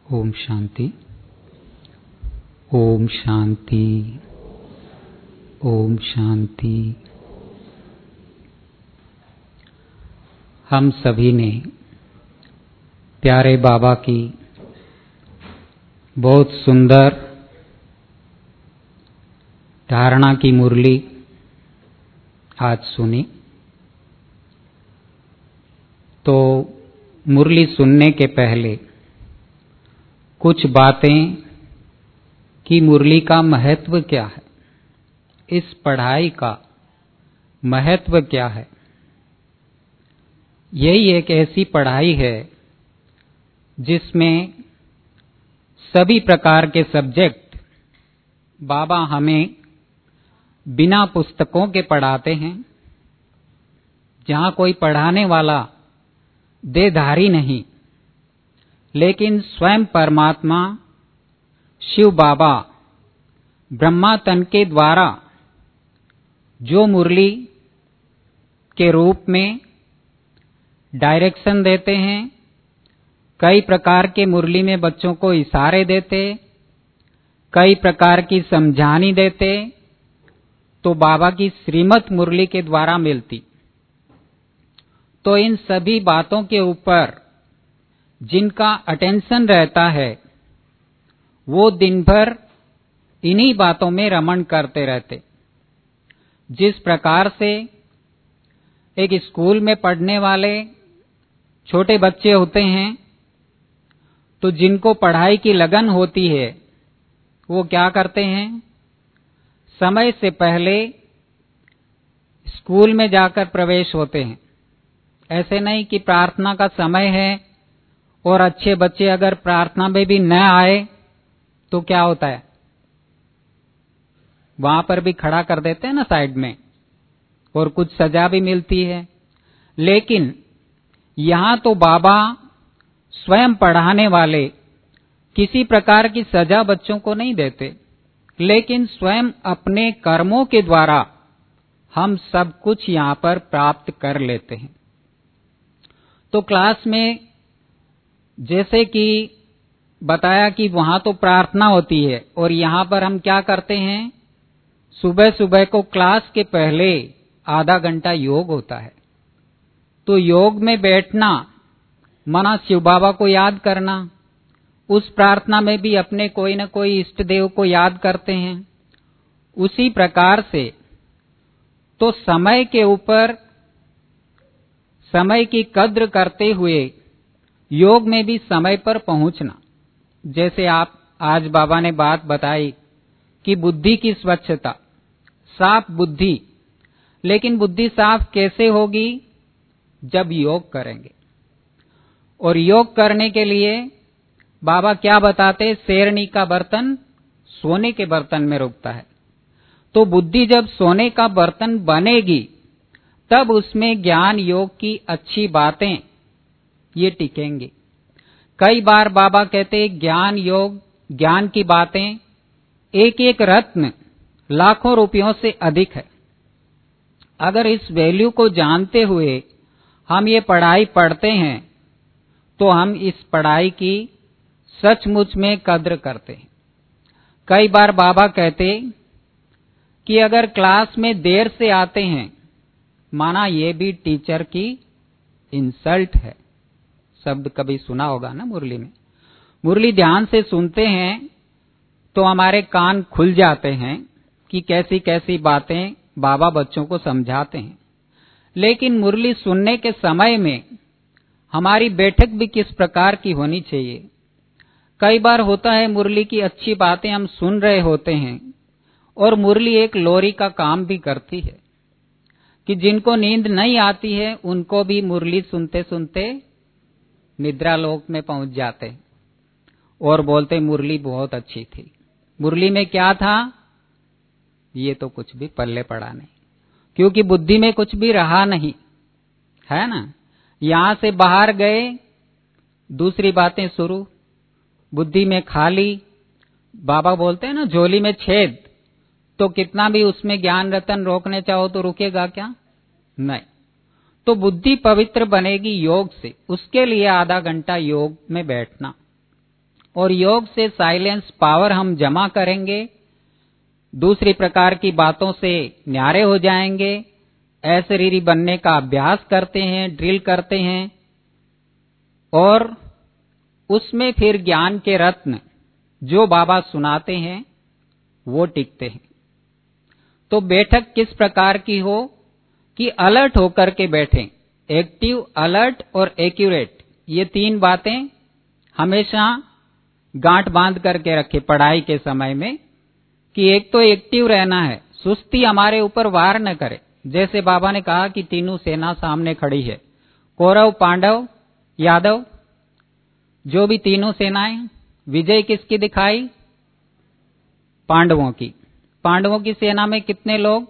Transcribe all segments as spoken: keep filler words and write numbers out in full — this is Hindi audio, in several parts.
ओम शांति। ओम शांति। ओम शांति। हम सभी ने प्यारे बाबा की बहुत सुंदर धारणा की मुरली आज सुनी। तो मुरली सुनने के पहले कुछ बातें कि मुरली का महत्व क्या है, इस पढ़ाई का महत्व क्या है। यही एक ऐसी पढ़ाई है जिसमें सभी प्रकार के सब्जेक्ट बाबा हमें बिना पुस्तकों के पढ़ाते हैं, जहां कोई पढ़ाने वाला देहधारी नहीं, लेकिन स्वयं परमात्मा शिव बाबा ब्रह्मा तन के द्वारा जो मुरली के रूप में डायरेक्शन देते हैं। कई प्रकार के मुरली में बच्चों को इशारे देते, कई प्रकार की समझानी देते, तो बाबा की श्रीमत मुरली के द्वारा मिलती। तो इन सभी बातों के ऊपर जिनका अटेंशन रहता है वो दिन भर इन्हीं बातों में रमण करते रहते। जिस प्रकार से एक स्कूल में पढ़ने वाले छोटे बच्चे होते हैं, तो जिनको पढ़ाई की लगन होती है वो क्या करते हैं, समय से पहले स्कूल में जाकर प्रवेश होते हैं। ऐसे नहीं कि प्रार्थना का समय है और अच्छे बच्चे अगर प्रार्थना में भी न आए तो क्या होता है, वहां पर भी खड़ा कर देते हैं ना साइड में, और कुछ सजा भी मिलती है। लेकिन यहां तो बाबा स्वयं पढ़ाने वाले किसी प्रकार की सजा बच्चों को नहीं देते, लेकिन स्वयं अपने कर्मों के द्वारा हम सब कुछ यहां पर प्राप्त कर लेते हैं। तो क्लास में जैसे कि बताया कि वहां तो प्रार्थना होती है, और यहां पर हम क्या करते हैं, सुबह सुबह को क्लास के पहले आधा घंटा योग होता है। तो योग में बैठना मना शिव बाबा को याद करना, उस प्रार्थना में भी अपने कोई न कोई इष्ट देव को याद करते हैं। उसी प्रकार से तो समय के ऊपर समय की कद्र करते हुए योग में भी समय पर पहुंचना। जैसे आप आज बाबा ने बात बताई कि बुद्धि की स्वच्छता, साफ बुद्धि, लेकिन बुद्धि साफ कैसे होगी, जब योग करेंगे। और योग करने के लिए बाबा क्या बताते, शेरनी का बर्तन सोने के बर्तन में रुकता है। तो बुद्धि जब सोने का बर्तन बनेगी तब उसमें ज्ञान योग की अच्छी बातें ये टिकेंगी। कई बार बाबा कहते ज्ञान योग ज्ञान की बातें एक एक रत्न लाखों रुपयों से अधिक है। अगर इस वैल्यू को जानते हुए हम ये पढ़ाई पढ़ते हैं तो हम इस पढ़ाई की सचमुच में कद्र करते हैं। कई बार बाबा कहते कि अगर क्लास में देर से आते हैं, माना ये भी टीचर की इंसल्ट है। शब्द कभी सुना होगा ना मुरली में। मुरली ध्यान से सुनते हैं तो हमारे कान खुल जाते हैं कि कैसी कैसी बातें बाबा बच्चों को समझाते हैं। लेकिन मुरली सुनने के समय में हमारी बैठक भी किस प्रकार की होनी चाहिए। कई बार होता है मुरली की अच्छी बातें हम सुन रहे होते हैं और मुरली एक लोरी का काम भी करती है कि जिनको नींद नहीं आती है उनको भी मुरली सुनते सुनते निद्रा लोक में पहुंच जाते और बोलते मुरली बहुत अच्छी थी। मुरली में क्या था, ये तो कुछ भी पल्ले पड़ा नहीं, क्योंकि बुद्धि में कुछ भी रहा नहीं है ना। यहां से बाहर गए, दूसरी बातें शुरू, बुद्धि में खाली। बाबा बोलते हैं ना झोली में छेद, तो कितना भी उसमें ज्ञान रतन रोकने चाहो तो रुकेगा क्या, नहीं। तो बुद्धि पवित्र बनेगी योग से, उसके लिए आधा घंटा योग में बैठना। और योग से साइलेंस पावर हम जमा करेंगे, दूसरी प्रकार की बातों से न्यारे हो जाएंगे, अशरीरी बनने का अभ्यास करते हैं, ड्रिल करते हैं, और उसमें फिर ज्ञान के रत्न जो बाबा सुनाते हैं वो टिकते हैं। तो बैठक किस प्रकार की हो कि अलर्ट होकर के बैठें। एक्टिव, अलर्ट और एक्यूरेट, ये तीन बातें हमेशा गांठ बांध करके रखें पढ़ाई के समय में, कि एक तो एक्टिव रहना है, सुस्ती हमारे ऊपर वार न करे। जैसे बाबा ने कहा कि तीनों सेना सामने खड़ी है, कौरव, पांडव, यादव, जो भी तीनों सेनाएं, विजय किसकी दिखाई? पांडवों की। पांडवों की सेना में कितने लोग?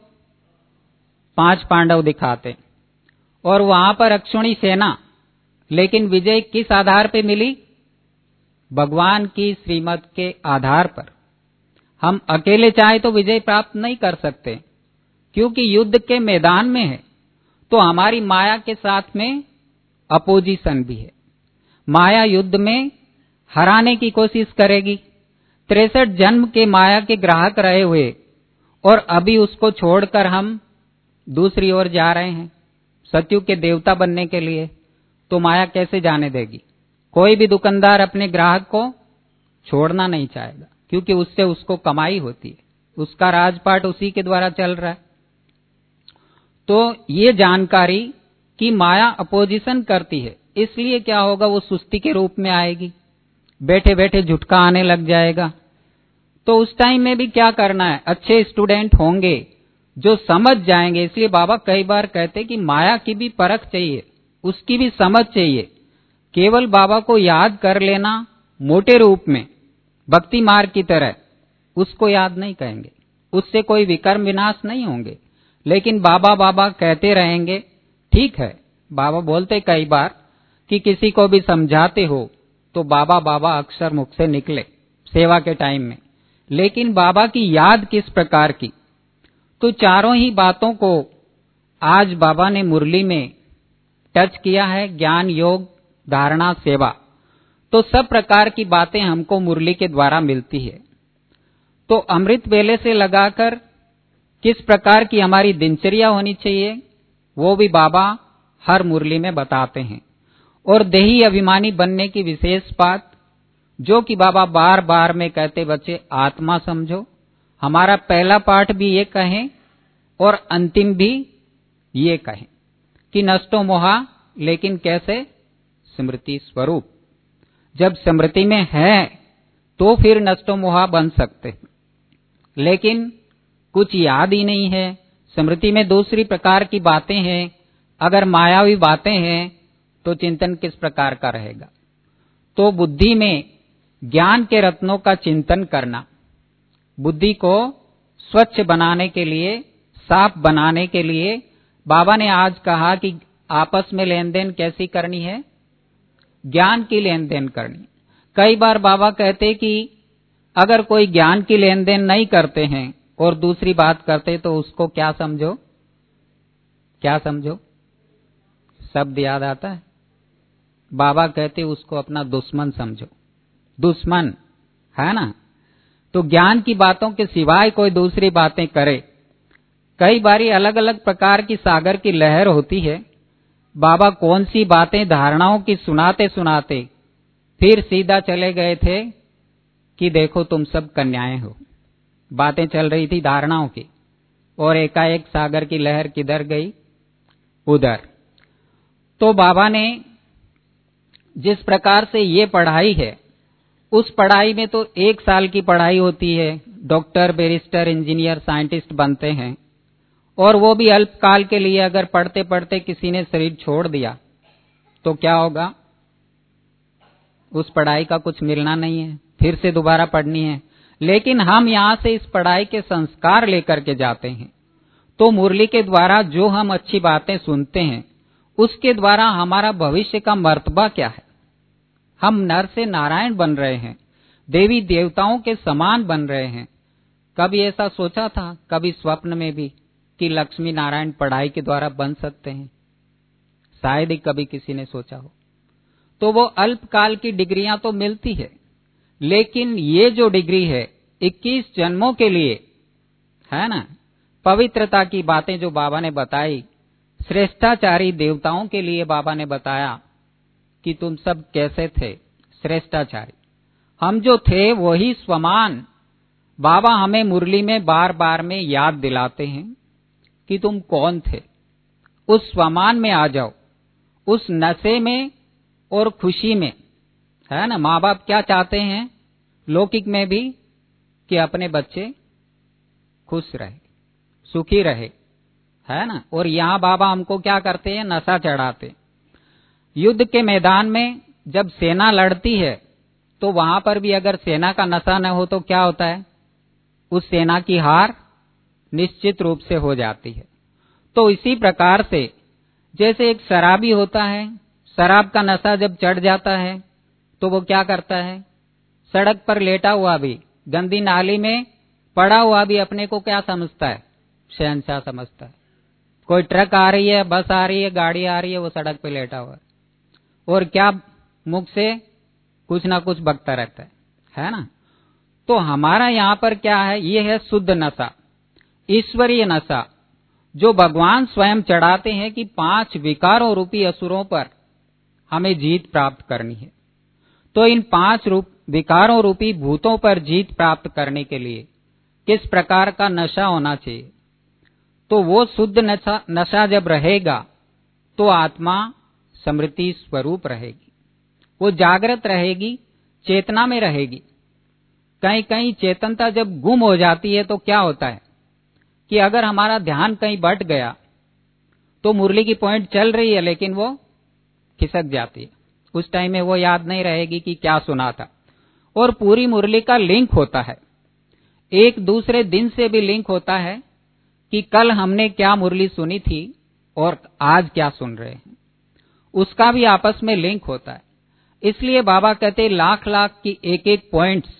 पांच पांडव दिखाते, और वहां पर अक्षुणी सेना, लेकिन विजय किस आधार पे मिली? भगवान की श्रीमत के आधार पर। हम अकेले चाहे तो विजय प्राप्त नहीं कर सकते, क्योंकि युद्ध के मैदान में है तो हमारी माया के साथ में अपोजिशन भी है। माया युद्ध में हराने की कोशिश करेगी। तिरसठ जन्म के माया के ग्राहक रहे हुए और अभी उसको छोड़कर हम दूसरी ओर जा रहे हैं सतयुग के देवता बनने के लिए, तो माया कैसे जाने देगी? कोई भी दुकानदार अपने ग्राहक को छोड़ना नहीं चाहेगा, क्योंकि उससे उसको कमाई होती है, उसका राजपाट उसी के द्वारा चल रहा है। तो ये जानकारी कि माया अपोजिशन करती है, इसलिए क्या होगा, वो सुस्ती के रूप में आएगी, बैठे बैठे झुटका आने लग जाएगा। तो उस टाइम में भी क्या करना है? अच्छे स्टूडेंट होंगे जो समझ जाएंगे। इसलिए बाबा कई बार कहते कि माया की भी परख चाहिए, उसकी भी समझ चाहिए। केवल बाबा को याद कर लेना मोटे रूप में भक्ति मार्ग की तरह, उसको याद नहीं कहेंगे, उससे कोई विकर्म विनाश नहीं होंगे, लेकिन बाबा बाबा कहते रहेंगे। ठीक है, बाबा बोलते कई बार कि किसी को भी समझाते हो तो बाबा बाबा अक्षर मुख से निकले सेवा के टाइम में, लेकिन बाबा की याद किस प्रकार की? तो चारों ही बातों को आज बाबा ने मुरली में टच किया है। ज्ञान, योग, धारणा, सेवा, तो सब प्रकार की बातें हमको मुरली के द्वारा मिलती है। तो अमृत वेले से लगाकर किस प्रकार की हमारी दिनचर्या होनी चाहिए वो भी बाबा हर मुरली में बताते हैं। और देही अभिमानी बनने की विशेष बात जो कि बाबा बार बार में कहते, बच्चे आत्मा समझो। हमारा पहला पाठ भी ये कहें और अंतिम भी ये कहें कि नष्टो मोहा, लेकिन कैसे? स्मृति स्वरूप। जब स्मृति में है तो फिर नष्टो मोहा बन सकते, लेकिन कुछ याद ही नहीं है, स्मृति में दूसरी प्रकार की बातें हैं, अगर मायावी बातें हैं तो चिंतन किस प्रकार का रहेगा? तो बुद्धि में ज्ञान के रत्नों का चिंतन करना, बुद्धि को स्वच्छ बनाने के लिए, साफ बनाने के लिए बाबा ने आज कहा कि आपस में लेन देन कैसी करनी है? ज्ञान की लेन देन करनी। कई बार बाबा कहते कि अगर कोई ज्ञान की लेन देन नहीं करते हैं और दूसरी बात करते तो उसको क्या समझो? क्या समझो? शब्द याद आता है? बाबा कहते उसको अपना दुश्मन समझो। दुश्मन है ना? तो ज्ञान की बातों के सिवाय कोई दूसरी बातें करे, कई बारी अलग अलग प्रकार की सागर की लहर होती है। बाबा कौन सी बातें धारणाओं की सुनाते सुनाते फिर सीधा चले गए थे कि देखो तुम सब कन्याएं हो। बातें चल रही थी धारणाओं की और एकाएक सागर की लहर किधर गई? उधर। तो बाबा ने जिस प्रकार से ये पढ़ाई है, उस पढ़ाई में तो एक साल की पढ़ाई होती है, डॉक्टर, बैरिस्टर, इंजीनियर, साइंटिस्ट बनते हैं, और वो भी अल्पकाल के लिए। अगर पढ़ते पढ़ते किसी ने शरीर छोड़ दिया तो क्या होगा? उस पढ़ाई का कुछ मिलना नहीं है, फिर से दोबारा पढ़नी है। लेकिन हम यहाँ से इस पढ़ाई के संस्कार लेकर के जाते हैं, तो मुरली के द्वारा जो हम अच्छी बातें सुनते हैं उसके द्वारा हमारा भविष्य का मर्तबा क्या है? हम नर से नारायण बन रहे हैं, देवी देवताओं के समान बन रहे हैं। कभी ऐसा सोचा था, कभी स्वप्न में भी, कि लक्ष्मी नारायण पढ़ाई के द्वारा बन सकते हैं? शायद ही कभी किसी ने सोचा हो। तो वो अल्पकाल की डिग्रियां तो मिलती है, लेकिन ये जो डिग्री है इक्कीस जन्मों के लिए है ना, पवित्रता की बातें जो बाबा ने बताई, श्रेष्ठाचारी देवताओं के लिए बाबा ने बताया कि तुम सब कैसे थे श्रेष्ठाचारी। हम जो थे वही स्वमान बाबा हमें मुरली में बार बार में याद दिलाते हैं कि तुम कौन थे। उस स्वमान में आ जाओ, उस नशे में और खुशी में, है ना। माँ बाप क्या चाहते हैं लौकिक में भी, कि अपने बच्चे खुश रहे, सुखी रहे, है ना। और यहाँ बाबा हमको क्या करते हैं, नशा चढ़ाते। युद्ध के मैदान में जब सेना लड़ती है तो वहां पर भी अगर सेना का नशा न हो तो क्या होता है, उस सेना की हार निश्चित रूप से हो जाती है। तो इसी प्रकार से जैसे एक शराबी होता है, शराब का नशा जब चढ़ जाता है तो वो क्या करता है, सड़क पर लेटा हुआ भी, गंदी नाली में पड़ा हुआ भी अपने को क्या समझता है, शहंशाह समझता है। कोई ट्रक आ रही है, बस आ रही है, गाड़ी आ रही है, वो सड़क पे लेटा हुआ है और क्या मुख से कुछ ना कुछ बकता रहता है, है ना। तो हमारा यहाँ पर क्या है, ये है शुद्ध नशा, ईश्वरीय नशा, जो भगवान स्वयं चढ़ाते हैं कि पांच विकारों रूपी असुरों पर हमें जीत प्राप्त करनी है। तो इन पांच रूप विकारों रूपी भूतों पर जीत प्राप्त करने के लिए किस प्रकार का नशा होना चाहिए, तो वो शुद्ध नशा नशा जब रहेगा तो आत्मा स्मृति स्वरूप रहेगी, वो जागृत रहेगी, चेतना में रहेगी। कहीं कहीं चेतनता जब गुम हो जाती है तो क्या होता है कि अगर हमारा ध्यान कहीं बट गया तो मुरली की पॉइंट चल रही है लेकिन वो खिसक जाती है, उस टाइम में वो याद नहीं रहेगी कि क्या सुना था। और पूरी मुरली का लिंक होता है, एक दूसरे दिन से भी लिंक होता है कि कल हमने क्या मुरली सुनी थी और आज क्या सुन रहे हैं, उसका भी आपस में लिंक होता है। इसलिए बाबा कहते लाख लाख की एक एक पॉइंट्स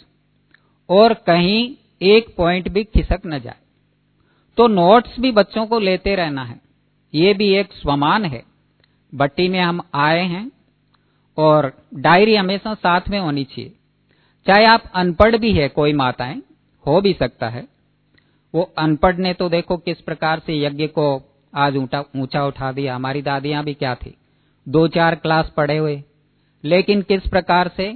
और कहीं एक पॉइंट भी खिसक न जाए। तो नोट्स भी बच्चों को लेते रहना है, ये भी एक स्वमान है। भट्टी में हम आए हैं और डायरी हमेशा साथ में होनी चाहिए। चाहे आप अनपढ़ भी है, कोई माताएं हो भी सकता है, वो अनपढ़ ने तो देखो किस प्रकार से यज्ञ को आज ऊंचा ऊंचा उठा दिया। हमारी दादियां भी क्या थी, दो चार क्लास पढ़े हुए, लेकिन किस प्रकार से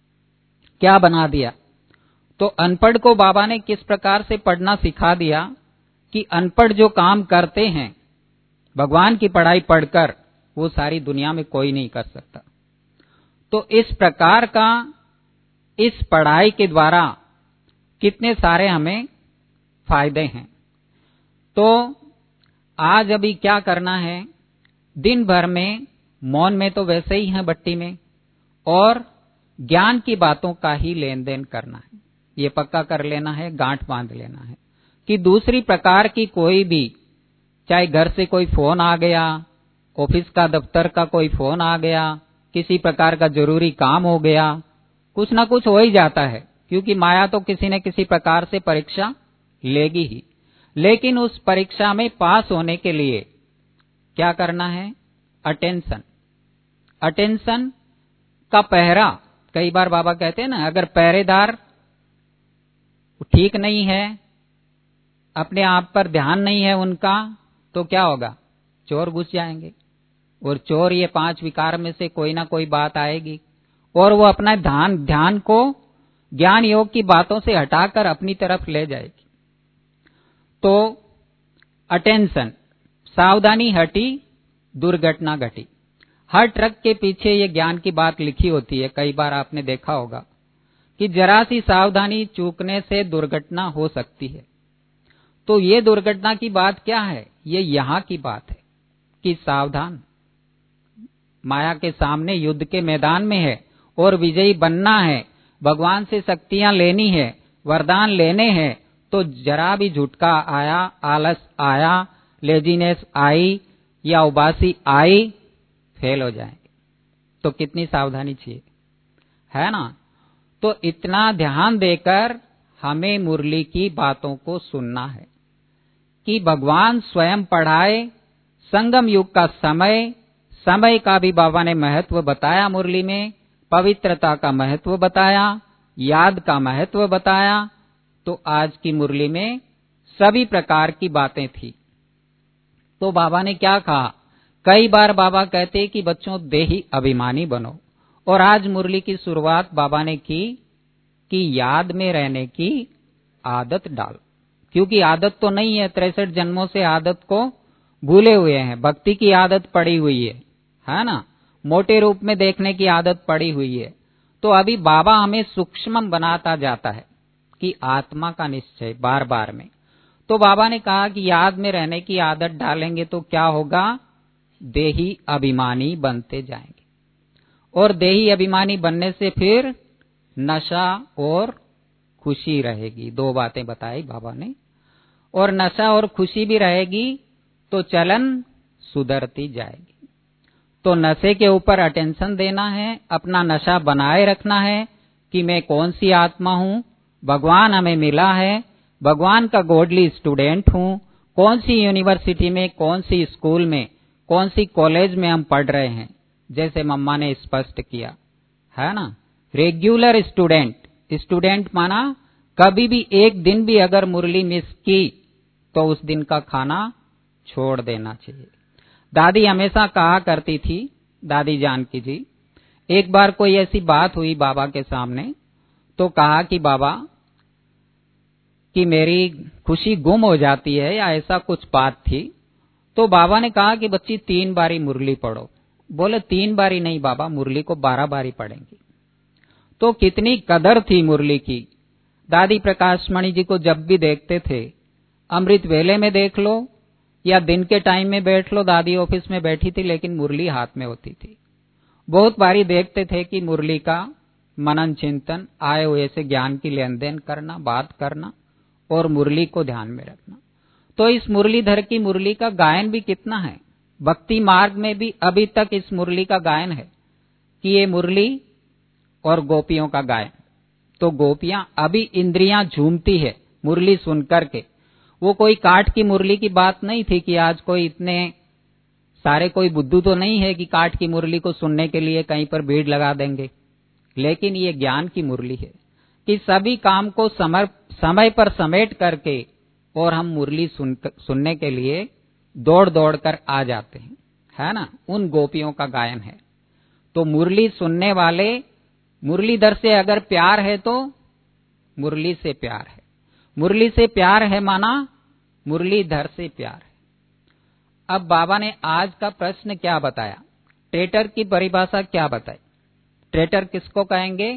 क्या बना दिया। तो अनपढ़ को बाबा ने किस प्रकार से पढ़ना सिखा दिया कि अनपढ़ जो काम करते हैं भगवान की पढ़ाई पढ़कर, वो सारी दुनिया में कोई नहीं कर सकता। तो इस प्रकार का इस पढ़ाई के द्वारा कितने सारे हमें फायदे हैं। तो आज अभी क्या करना है, दिन भर में मौन में तो वैसे ही है भट्टी में, और ज्ञान की बातों का ही लेन देन करना है। ये पक्का कर लेना है, गांठ बांध लेना है कि दूसरी प्रकार की कोई भी, चाहे घर से कोई फोन आ गया, ऑफिस का दफ्तर का कोई फोन आ गया, किसी प्रकार का जरूरी काम हो गया, कुछ ना कुछ हो ही जाता है, क्योंकि माया तो किसी न किसी प्रकार से परीक्षा लेगी ही। लेकिन उस परीक्षा में पास होने के लिए क्या करना है, अटेंशन। अटेंशन का पहरा, कई बार बाबा कहते हैं ना, अगर पहरेदार ठीक नहीं है, अपने आप पर ध्यान नहीं है उनका, तो क्या होगा, चोर घुस जाएंगे। और चोर, ये पांच विकार में से कोई ना कोई बात आएगी और वो अपना ध्यान ध्यान को ज्ञान योग की बातों से हटाकर अपनी तरफ ले जाएगी। तो अटेंशन, सावधानी हटी दुर्घटना घटी। हर ट्रक के पीछे ये ज्ञान की बात लिखी होती है, कई बार आपने देखा होगा कि जरा सी सावधानी चूकने से दुर्घटना हो सकती है। तो ये दुर्घटना की बात क्या है, ये यहाँ की बात है कि सावधान, माया के सामने युद्ध के मैदान में है और विजयी बनना है, भगवान से शक्तियां लेनी है, वरदान लेने हैं। तो जरा भी झुटका आया, आलस आया, लेजीनेस आई या उबासी आई, फेल हो जाएंगे। तो कितनी सावधानी चाहिए, है ना। तो इतना ध्यान देकर हमें मुरली की बातों को सुनना है कि भगवान स्वयं पढ़ाए। संगम युग का समय, समय का भी बाबा ने महत्व बताया मुरली में, पवित्रता का महत्व बताया। याद का महत्व बताया, तो आज की मुरली में सभी प्रकार की बातें थी। तो बाबा ने क्या कहा, कई बार बाबा कहते कि बच्चों देही अभिमानी बनो, और आज मुरली की शुरुआत बाबा ने की कि याद में रहने की आदत डाल, क्योंकि आदत तो नहीं है, तिरसठ जन्मों से आदत को भूले हुए हैं। भक्ति की आदत पड़ी हुई है, है ना, मोटे रूप में देखने की आदत पड़ी हुई है। तो अभी बाबा हमें सूक्ष्म बनाता जाता है कि आत्मा का निश्चय बार बार में। तो बाबा ने कहा कि याद में रहने की आदत डालेंगे तो क्या होगा, देही अभिमानी बनते जाएंगे, और देही अभिमानी बनने से फिर नशा और खुशी रहेगी। दो बातें बताई बाबा ने, और नशा और खुशी भी रहेगी तो चलन सुधरती जाएगी। तो नशे के ऊपर अटेंशन देना है, अपना नशा बनाए रखना है कि मैं कौन सी आत्मा हूं, भगवान हमें मिला है, भगवान का गॉडली स्टूडेंट हूं, कौन सी यूनिवर्सिटी में, कौन सी स्कूल में, कौन सी कॉलेज में हम पढ़ रहे हैं, जैसे मम्मा ने स्पष्ट किया है ना। रेगुलर स्टूडेंट, स्टूडेंट माना कभी भी एक दिन भी अगर मुरली मिस की तो उस दिन का खाना छोड़ देना चाहिए। दादी हमेशा कहा करती थी, दादी जानकी जी, एक बार कोई ऐसी बात हुई बाबा के सामने, तो कहा कि बाबा कि मेरी खुशी गुम हो जाती है, या ऐसा कुछ बात थी। तो बाबा ने कहा कि बच्ची तीन बारी मुरली पढ़ो। बोले तीन बारी नहीं बाबा, मुरली को बारह बारी पढ़ेंगी। तो कितनी कदर थी मुरली की। दादी प्रकाशमणि जी को जब भी देखते थे, अमृत वेले में देख लो या दिन के टाइम में बैठ लो, दादी ऑफिस में बैठी थी लेकिन मुरली हाथ में होती थी। बहुत बारी देखते थे कि मुरली का मनन चिंतन, आए हुए से ज्ञान की लेन देन करना, बात करना और मुरली को ध्यान में रखना। तो इस मुरलीधर की मुरली का गायन भी कितना है, भक्ति मार्ग में भी अभी तक इस मुरली का गायन है कि ये मुरली और गोपियों का गायन। तो गोपियां अभी इंद्रियां झूमती है मुरली सुनकर के। वो कोई काठ की मुरली की बात नहीं थी कि आज कोई इतने सारे कोई बुद्धू तो नहीं है कि काठ की मुरली को सुनने के लिए कहीं पर भीड़ लगा देंगे, लेकिन ये ज्ञान की मुरली है कि सभी काम को समय समय पर समेट करके और हम मुरली सुन, सुनने के लिए दौड़ दौड़ कर आ जाते हैं, है ना। उन गोपियों का गायन है। तो मुरली सुनने वाले, मुरलीधर से अगर प्यार है तो मुरली से प्यार है, मुरली से प्यार है माना मुरलीधर से प्यार है। अब बाबा ने आज का प्रश्न क्या बताया, ट्रेटर की परिभाषा क्या बताई। ट्रेटर किसको कहेंगे,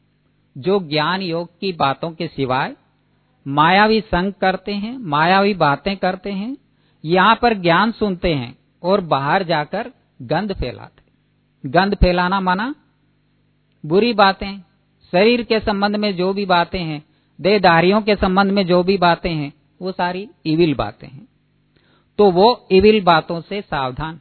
जो ज्ञान योग की बातों के सिवाय मायावी संग करते हैं, मायावी बातें करते हैं, यहाँ पर ज्ञान सुनते हैं और बाहर जाकर गंध फैलाते। गंध फैलाना माना बुरी बातें, शरीर के संबंध में जो भी बातें हैं, देहधारियों के संबंध में जो भी बातें हैं, वो सारी इविल बातें हैं। तो वो इविल बातों से सावधान,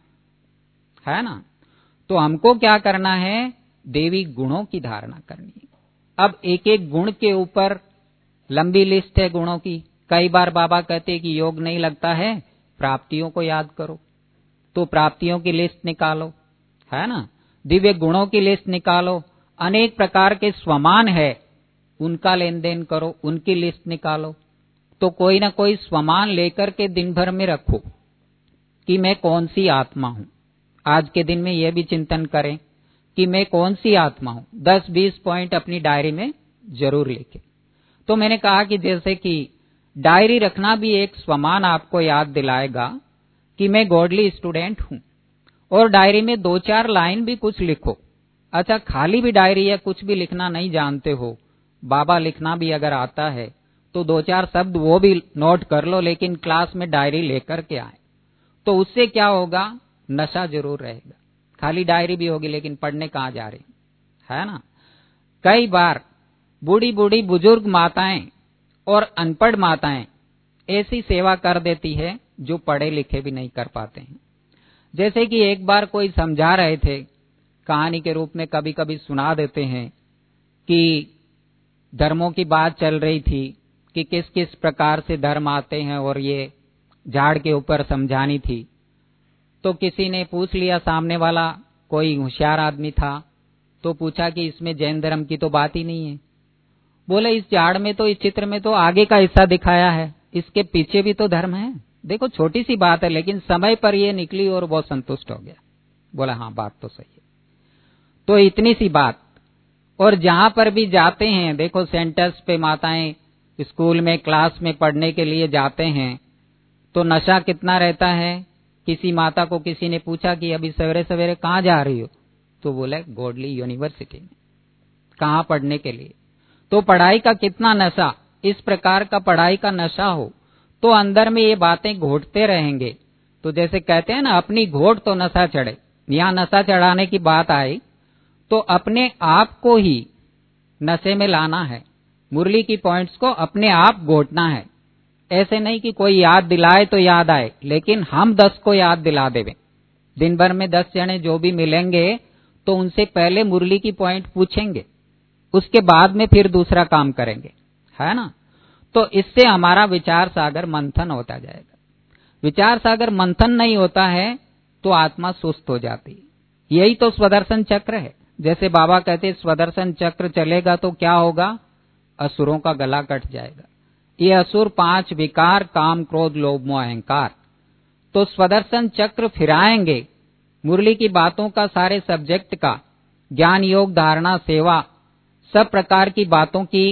है ना। तो हमको क्या करना है, देवी गुणों की धारणा करनी है। अब एक एक गुण के ऊपर लंबी लिस्ट है गुणों की। कई बार बाबा कहते हैं कि योग नहीं लगता है, प्राप्तियों को याद करो। तो प्राप्तियों की लिस्ट निकालो, है ना, दिव्य गुणों की लिस्ट निकालो, अनेक प्रकार के स्वमान है उनका लेन देन करो, उनकी लिस्ट निकालो। तो कोई ना कोई स्वमान लेकर के दिन भर में रखो कि मैं कौन सी आत्मा हूं। आज के दिन में यह भी चिंतन करें कि मैं कौन सी आत्मा हूं। दस बीस पॉइंट अपनी डायरी में जरूर लिखें। तो मैंने कहा कि जैसे कि डायरी रखना भी एक स्वमान आपको याद दिलाएगा कि मैं गॉडली स्टूडेंट हूं, और डायरी में दो चार लाइन भी कुछ लिखो। अच्छा, खाली भी डायरी या कुछ भी लिखना नहीं जानते हो, बाबा लिखना भी अगर आता है तो दो चार शब्द वो भी नोट कर लो, लेकिन क्लास में डायरी लेकर के आए। तो उससे क्या होगा, नशा जरूर रहेगा। खाली डायरी भी होगी लेकिन पढ़ने कहाँ जा रही, है ना। कई बार बूढ़ी बूढ़ी बुजुर्ग माताएं और अनपढ़ माताएं ऐसी सेवा कर देती है जो पढ़े लिखे भी नहीं कर पाते हैं। जैसे कि एक बार कोई समझा रहे थे, कहानी के रूप में कभी कभी सुना देते हैं कि धर्मों की बात चल रही थी कि किस किस प्रकार से धर्म आते हैं, और ये झाड़ के ऊपर समझानी थी। तो किसी ने पूछ लिया, सामने वाला कोई होशियार आदमी था, तो पूछा कि इसमें जैन धर्म की तो बात ही नहीं है। बोले इस झाड़ में तो, इस चित्र में तो आगे का हिस्सा दिखाया है, इसके पीछे भी तो धर्म है। देखो छोटी सी बात है, लेकिन समय पर ये निकली और बहुत संतुष्ट हो गया। बोला हाँ बात तो सही है। तो इतनी सी बात। और जहां पर भी जाते हैं, देखो सेंटर्स पे माताएं स्कूल में क्लास में पढ़ने के लिए जाते हैं, तो नशा कितना रहता है। किसी माता को किसी ने पूछा कि अभी सवेरे सवेरे कहाँ जा रही हो, तो बोला गॉडली यूनिवर्सिटी में। कहाँ पढ़ने के लिए। तो पढ़ाई का कितना नशा, इस प्रकार का पढ़ाई का नशा हो तो अंदर में ये बातें घोटते रहेंगे। तो जैसे कहते हैं ना, अपनी घोट तो नशा चढ़े। यहाँ नशा चढ़ाने की बात आई तो अपने आप को ही नशे में लाना है। मुरली की पॉइंट्स को अपने आप घोटना है। ऐसे नहीं कि कोई याद दिलाए तो याद आए, लेकिन हम दस को याद दिला देवे। दिन भर में दस जने जो भी मिलेंगे तो उनसे पहले मुरली की पॉइंट पूछेंगे, उसके बाद में फिर दूसरा काम करेंगे, है ना। तो इससे हमारा विचार सागर मंथन होता जाएगा। विचार सागर मंथन नहीं होता है तो आत्मा सुस्त हो जाती है। यही तो स्वदर्शन चक्र है। जैसे बाबा कहते स्वदर्शन चक्र चलेगा तो क्या होगा, असुरों का गला कट जाएगा। ये असुर पांच विकार, काम क्रोध लोभ मोह अहंकार। तो स्वदर्शन चक्र फिराएंगे, मुरली की बातों का, सारे सब्जेक्ट का, ज्ञान योग धारणा सेवा सब प्रकार की बातों की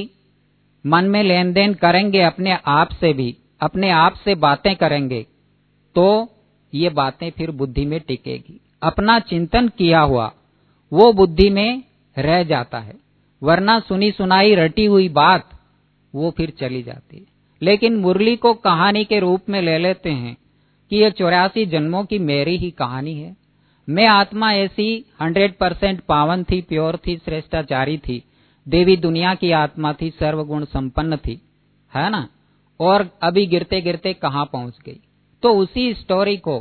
मन में लेन देन करेंगे। अपने आप से भी अपने आप से बातें करेंगे तो ये बातें फिर बुद्धि में टिकेगी। अपना चिंतन किया हुआ वो बुद्धि में रह जाता है, वरना सुनी सुनाई रटी हुई बात वो फिर चली जाती है। लेकिन मुरली को कहानी के रूप में ले लेते हैं कि ये चौरासी जन्मों की मेरी ही कहानी है। मैं आत्मा ऐसी हंड्रेड परसेंट पावन थी, प्योर थी, श्रेष्ठाचारी थी, देवी दुनिया की आत्मा थी, सर्वगुण संपन्न थी, है ना। और अभी गिरते गिरते कहाँ पहुंच गई। तो उसी स्टोरी को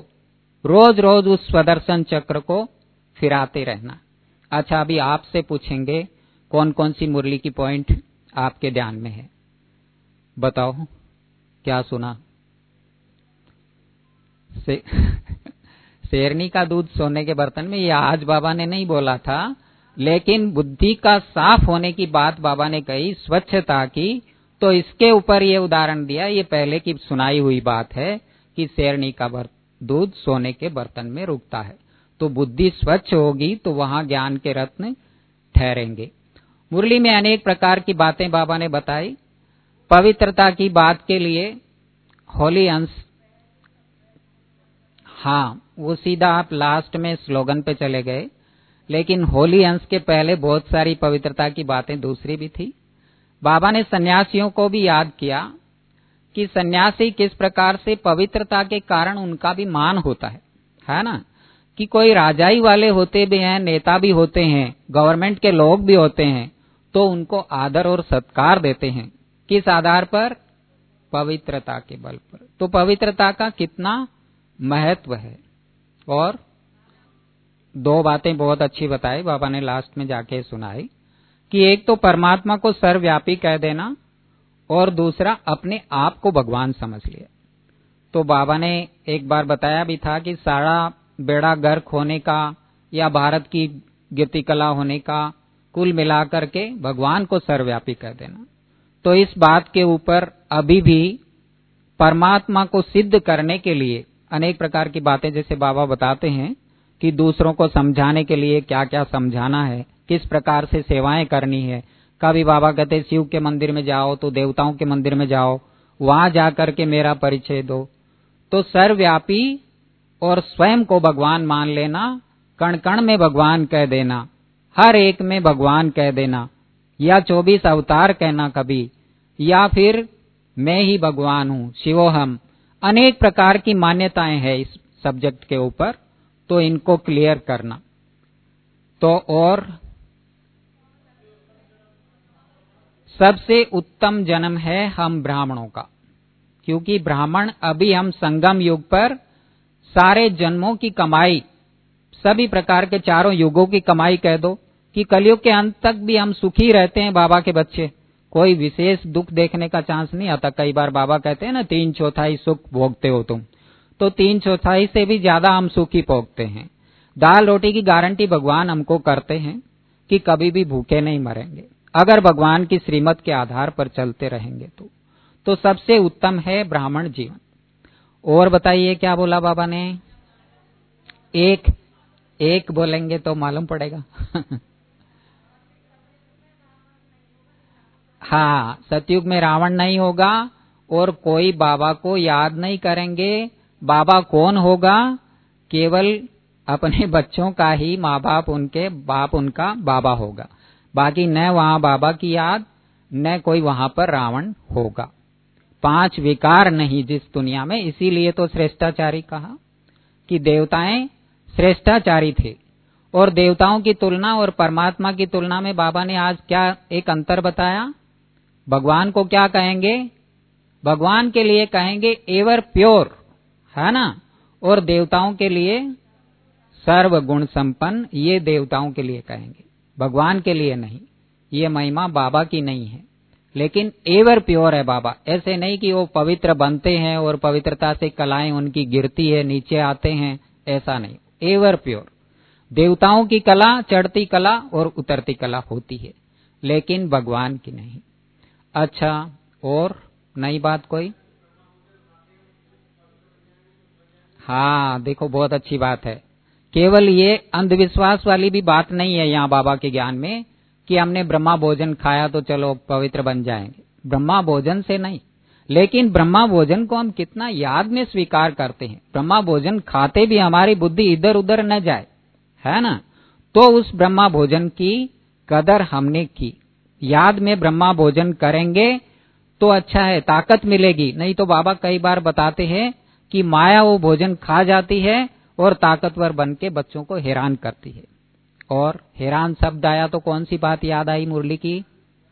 रोज रोज उस स्वदर्शन चक्र को फिराते रहना। अच्छा, अभी आपसे पूछेंगे कौन कौन सी मुरली की पॉइंट आपके ध्यान में है, बताओ क्या सुना। से शेरनी का दूध सोने के बर्तन में, ये आज बाबा ने नहीं बोला था, लेकिन बुद्धि का साफ होने की बात बाबा ने कही, स्वच्छता की। तो इसके ऊपर ये उदाहरण दिया। ये पहले की सुनाई हुई बात है कि शेरनी का दूध सोने के बर्तन में रुकता है। तो बुद्धि स्वच्छ होगी तो वहां ज्ञान के रत्न ठहरेंगे। मुरली में अनेक प्रकार की बातें बाबा ने बताई। पवित्रता की बात के लिए होली अंश, हाँ वो सीधा आप लास्ट में स्लोगन पे चले गए, लेकिन होली अंश के पहले बहुत सारी पवित्रता की बातें दूसरी भी थी। बाबा ने सन्यासियों को भी याद किया कि सन्यासी किस प्रकार से पवित्रता के कारण उनका भी मान होता है, है ना। कि कोई राजाई वाले होते भी हैं, नेता भी होते हैं, गवर्नमेंट के लोग भी होते हैं, तो उनको आदर और सत्कार देते हैं। किस आधार पर, पवित्रता के बल पर। तो पवित्रता का कितना महत्व है। और दो बातें बहुत अच्छी बताई बाबा ने लास्ट में जाके सुनाई कि एक तो परमात्मा को सर्वव्यापी कह देना और दूसरा अपने आप को भगवान समझ लिया। तो बाबा ने एक बार बताया भी था कि सारा बेड़ा गर्क होने का या भारत की गिरती कला होने का कुल मिलाकर के भगवान को सर्वव्यापी कह देना। तो इस बात के ऊपर अभी भी परमात्मा को सिद्ध करने के लिए अनेक प्रकार की बातें जैसे बाबा बताते हैं कि दूसरों को समझाने के लिए क्या क्या समझाना है, किस प्रकार से सेवाएं करनी है। कभी बाबा कहते शिव के मंदिर में जाओ तो देवताओं के मंदिर में जाओ, वहां जाकर के मेरा परिचय दो। तो सर्वव्यापी और स्वयं को भगवान मान लेना, कण कण में भगवान कह देना, हर एक में भगवान कह देना, या चौबीस अवतार कहना कभी, या फिर मैं ही भगवान हूं, शिवोहम। अनेक प्रकार की मान्यताएं हैं इस सब्जेक्ट के ऊपर, तो इनको क्लियर करना। तो और सबसे उत्तम जन्म है हम ब्राह्मणों का, क्योंकि ब्राह्मण अभी हम संगम युग पर सारे जन्मों की कमाई, सभी प्रकार के चारों युगों की कमाई कह दो कि कलयुग के अंत तक भी हम सुखी रहते हैं बाबा के बच्चे, कोई विशेष दुख देखने का चांस नहीं आता। कई बार बाबा कहते हैं ना तीन चौथाई सुख भोगते हो तुम, तो तीन चौथाई से भी ज्यादा हम सुखी भोगते हैं। दाल रोटी की गारंटी भगवान हमको करते हैं कि कभी भी भूखे नहीं मरेंगे। अगर भगवान की श्रीमत के आधार पर चलते रहेंगे तो तो सबसे उत्तम है ब्राह्मण जीवन। और बताइए क्या बोला बाबा ने? एक एक बोलेंगे तो मालूम पड़ेगा। हाँ, सतयुग में रावण नहीं होगा और कोई बाबा को याद नहीं करेंगे। बाबा कौन होगा? केवल अपने बच्चों का ही माँ बाप उनके बाप उनका बाबा होगा, बाकी न वहां बाबा की याद न कोई वहां पर रावण होगा। पांच विकार नहीं जिस दुनिया में, इसीलिए तो श्रेष्ठाचारी कहा कि देवताएं श्रेष्ठाचारी थे। और देवताओं की तुलना और परमात्मा की तुलना में बाबा ने आज क्या एक अंतर बताया? भगवान को क्या कहेंगे? भगवान के लिए कहेंगे एवर प्योर, है ना, और देवताओं के लिए सर्व गुण संपन्न। ये देवताओं के लिए कहेंगे, भगवान के लिए नहीं। ये महिमा बाबा की नहीं है, लेकिन एवर प्योर है बाबा। ऐसे नहीं कि वो पवित्र बनते हैं और पवित्रता से कलाएं उनकी गिरती है, नीचे आते हैं, ऐसा नहीं। Ever pure. देवताओं की कला चढ़ती कला और उतरती कला होती है, लेकिन भगवान की नहीं। अच्छा, और नई बात कोई? हाँ, देखो बहुत अच्छी बात है। केवल ये अंधविश्वास वाली भी बात नहीं है यहाँ बाबा के ज्ञान में कि हमने ब्रह्मा भोजन खाया तो चलो पवित्र बन जाएंगे। ब्रह्मा भोजन से नहीं, लेकिन ब्रह्मा भोजन को हम कितना याद में स्वीकार करते हैं। ब्रह्मा भोजन खाते भी हमारी बुद्धि इधर उधर न जाए, है ना, तो उस ब्रह्मा भोजन की कदर हमने की। याद में ब्रह्मा भोजन करेंगे तो अच्छा है, ताकत मिलेगी। नहीं तो बाबा कई बार बताते हैं कि माया वो भोजन खा जाती है और ताकतवर बन के बच्चों को हैरान करती है। और हैरान शब्द आया तो कौन सी बात याद आई मुरली की?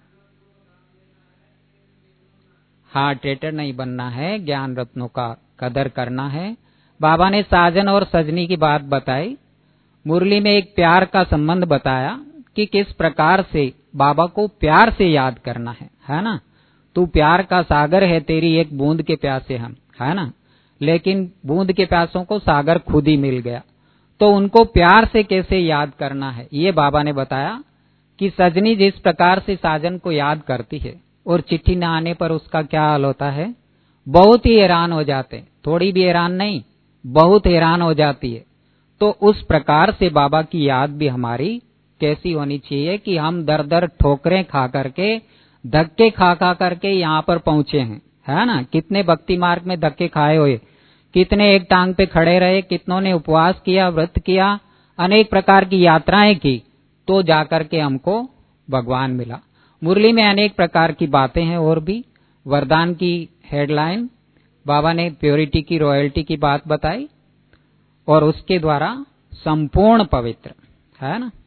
हाँ, ट्रेटर नहीं बनना है, ज्ञान रत्नों का कदर करना है। बाबा ने साजन और सजनी की बात बताई। मुरली में एक प्यार का संबंध बताया कि किस प्रकार से बाबा को प्यार से याद करना है, है ना। तू प्यार का सागर है, तेरी एक बूंद के प्यासे हम, है ना। लेकिन बूंद के प्यासों को सागर खुद ही मिल गया, तो उनको प्यार से कैसे याद करना है ये बाबा ने बताया कि सजनी जिस प्रकार से साजन को याद करती है और चिट्ठी न आने पर उसका क्या हाल होता है, बहुत ही हैरान हो जाते हैं। थोड़ी भी हैरान नहीं, बहुत हैरान हो जाती है। तो उस प्रकार से बाबा की याद भी हमारी कैसी होनी चाहिए कि हम दर दर ठोकरें खा करके, धक्के खा खा करके यहाँ पर पहुंचे हैं, है ना। कितने भक्ति मार्ग में धक्के खाए हुए, कितने एक टांग पे खड़े रहे, कितनों ने उपवास किया, व्रत किया, अनेक प्रकार की यात्राएं की, तो जाकर के हमको भगवान मिला। मुरली में अनेक प्रकार की बातें हैं। और भी वरदान की हेडलाइन बाबा ने प्योरिटी की, रॉयल्टी की बात बताई और उसके द्वारा संपूर्ण पवित्र, है ना।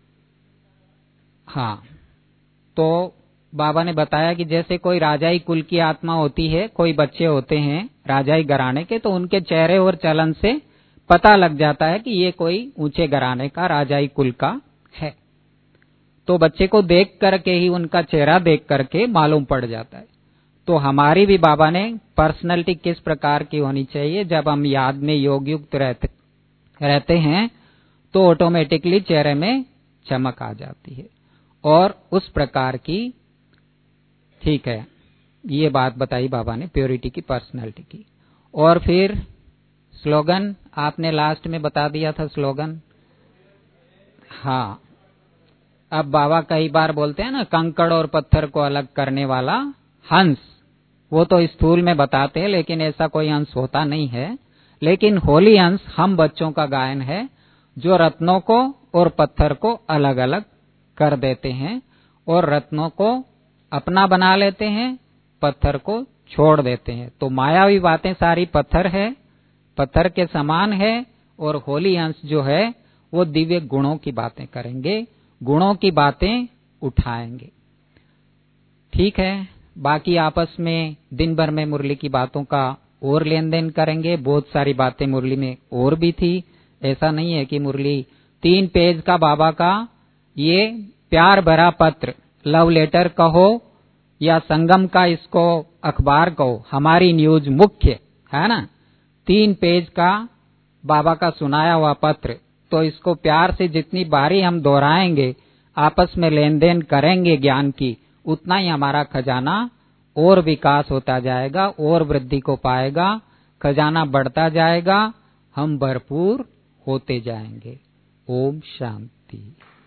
हाँ, तो बाबा ने बताया कि जैसे कोई राजाई कुल की आत्मा होती है, कोई बच्चे होते हैं राजाई घराने के, तो उनके चेहरे और चलन से पता लग जाता है कि ये कोई ऊंचे घराने का राजाई कुल का है। तो बच्चे को देख करके ही, उनका चेहरा देख करके मालूम पड़ जाता है। तो हमारी भी बाबा ने पर्सनैलिटी किस प्रकार की होनी चाहिए, जब हम याद में योग युक्त रहते रहते हैं तो ऑटोमेटिकली चेहरे में चमक आ जाती है। और उस प्रकार की, ठीक है, ये बात बताई बाबा ने प्योरिटी की, पर्सनैलिटी की। और फिर स्लोगन आपने लास्ट में बता दिया था, स्लोगन। हाँ, अब बाबा कई बार बोलते हैं ना, कंकड़ और पत्थर को अलग करने वाला हंस। वो तो स्थूल में बताते हैं, लेकिन ऐसा कोई हंस होता नहीं है। लेकिन होली हंस हम बच्चों का गायन है, जो रत्नों को और पत्थर को अलग अलग कर देते हैं और रत्नों को अपना बना लेते हैं, पत्थर को छोड़ देते हैं। तो मायावी बातें सारी पत्थर है, पत्थर के समान है। और होली अंश जो है वो दिव्य गुणों की बातें करेंगे, गुणों की बातें उठाएंगे। ठीक है, बाकी आपस में दिन भर में मुरली की बातों का और लेन देन करेंगे। बहुत सारी बातें मुरली में और भी थी, ऐसा नहीं है कि मुरली तीन पेज का बाबा का ये प्यार भरा पत्र, लव लेटर कहो या संगम का इसको अखबार कहो, हमारी न्यूज मुख्य, है ना। तीन पेज का बाबा का सुनाया हुआ पत्र, तो इसको प्यार से जितनी बारी हम दोहराएंगे, आपस में लेन देन करेंगे ज्ञान की, उतना ही हमारा खजाना और विकास होता जाएगा और वृद्धि को पाएगा, खजाना बढ़ता जाएगा, हम भरपूर होते जाएंगे। ओम शांति।